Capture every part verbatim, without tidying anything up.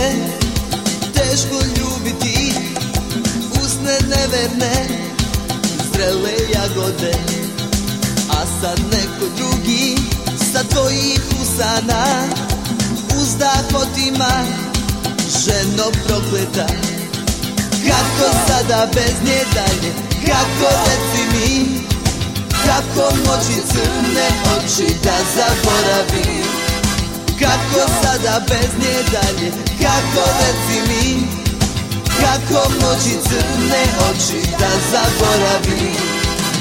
tebe teško ljubiti, usne neverne, zrele jagode. A sad neko drugi sa tvojih usana uzdah otima, ženo prokleta. Kako sada bez nje dalje, kako reci mi, kako moći crne oči da zaboravim. Kako sada bez nje dalje, kako reci mi, kako moći crne oči da zaboravim.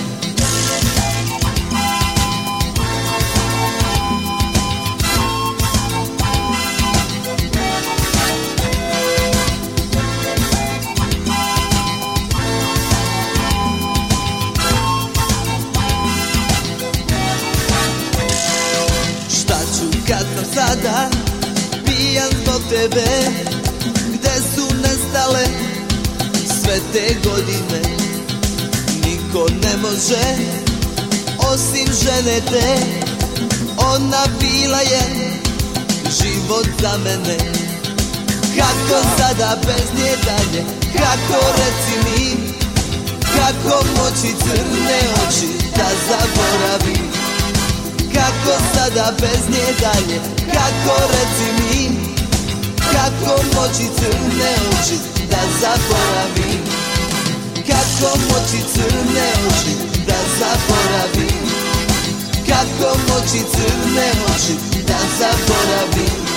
Kad sam sada pijan zbog tebe, gde su nestale sve te godine? Niko ne može osim žene te, ona bila je život za mene. Kako sada bez nje dalje, kako reci mi, kako moći crne oči da zaboravim. Kako sada bez nje dalje, kako reci mi, kako moći crne oči da zaboravim. Kako moći crne oči da zaboravim. Kako moći crne oči da zaboravim.